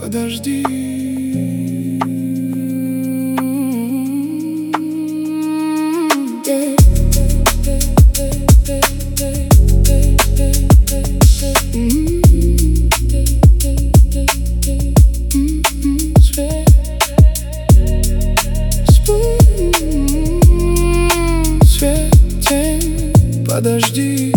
подожди. Свет, тень, подожди.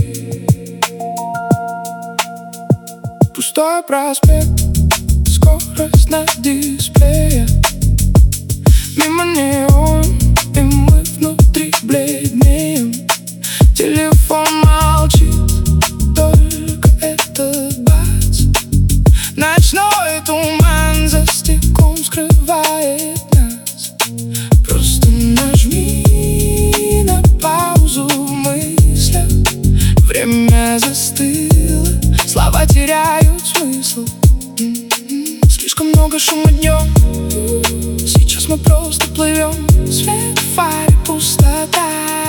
Пустой проспект, скорость на дисплее. Мимо неон, и мы внутри бледнеем. Телефон молчит, только этот бац. Ночной туман за стеклом скрывает нас. Просто нажми на паузу в мыслях. Время застыло, слова теряют смысл. Слишком много шума днем. Сейчас мы просто плывем. Свет в фаре, пустота.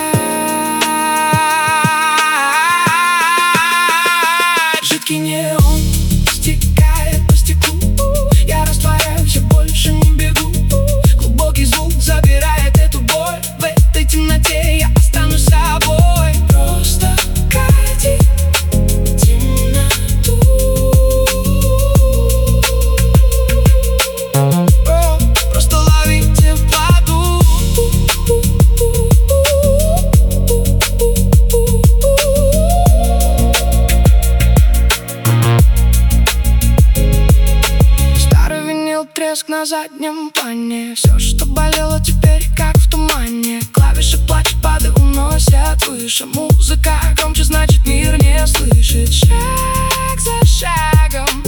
Жидкий неон стекает по стеклу. Я растворяюсь, я больше не бегу. Глубокий звук забирает эту боль. В этой темноте я останусь собой. Просто кати темноту. Просто лови теплоту. Старый винил, треск на заднем плане. Все, что болело, теперь как в тумане. Клавиши плачут, пады уносят выше. Музыка громче, значит мир не слышит. Шаг за шагом